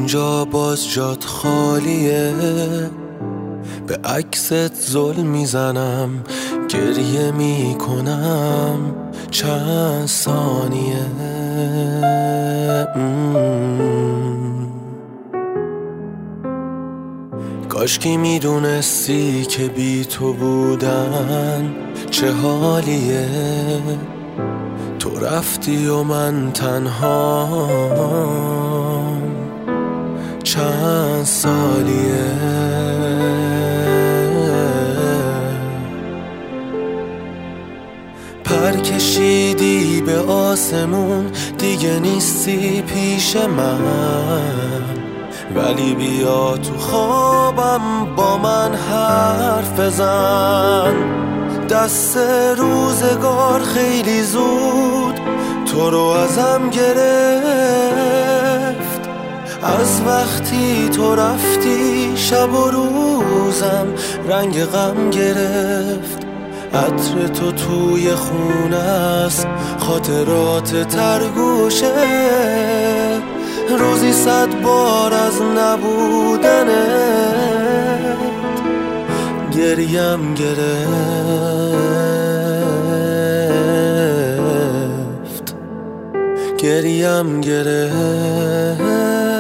اینجا باز جات خالیه، به عکست زل میزنم، گریه میکنم چند ثانیه. کاشکی میدونستی که بی تو بودن چه حالیه، تو رفتی و من تنهام چند سالیه. پر کشیدی به آسمون، دیگه نیستی پیش من، ولی بیا تو خوابم با من حرف بزن. دست روزگار خیلی زود تو رو ازم گرفت، از وقتی تو رفتی شب و روزم رنگ غم گرفت. عطر تو توی خونه است، خاطرات ترگوشه، روزی 100 بار از نبودنت گریم گرفت، گریم گرفت.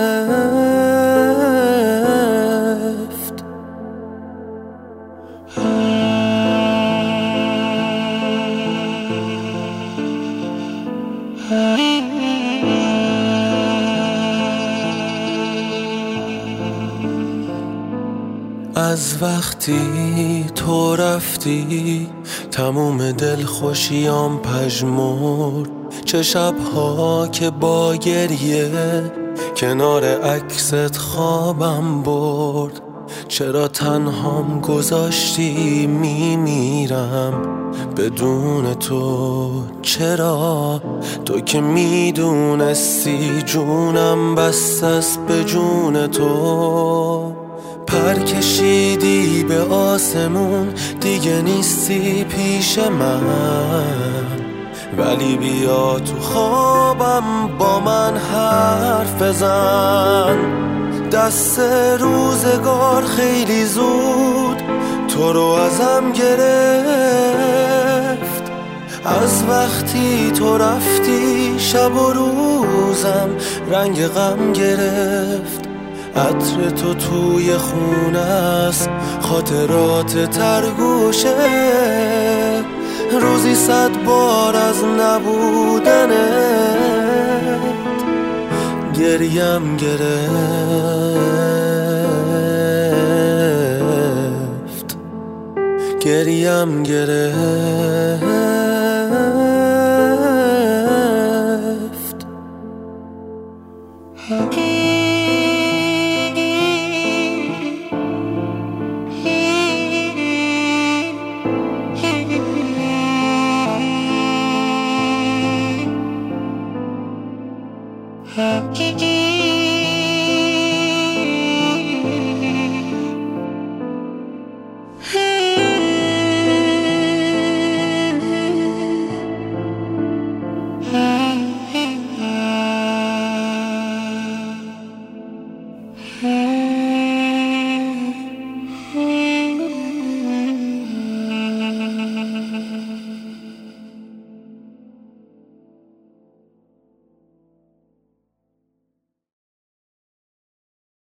از وقتی تو رفتی تموم دلخوشیام پژمرد، چه شبها که با گریه کنار عکست خوابم برد. چرا تنهام گذاشتی میمیرم بدون تو؟ چرا تو که میدونستی جونم بس است به جون تو؟ پر کشیدی به آسمون، دیگه نیستی پیش من، ولی بیا تو خوابم با من حرف بزن. دست روزگار خیلی زود تو رو ازم گرفت، از وقتی تو رفتی شب و روزم رنگ غم گرفت. عطر تو توی خونه است، خاطرات ترگوشه، روزی 100 بار از نبودنت گریم گرفت، گریم گرفت. Happy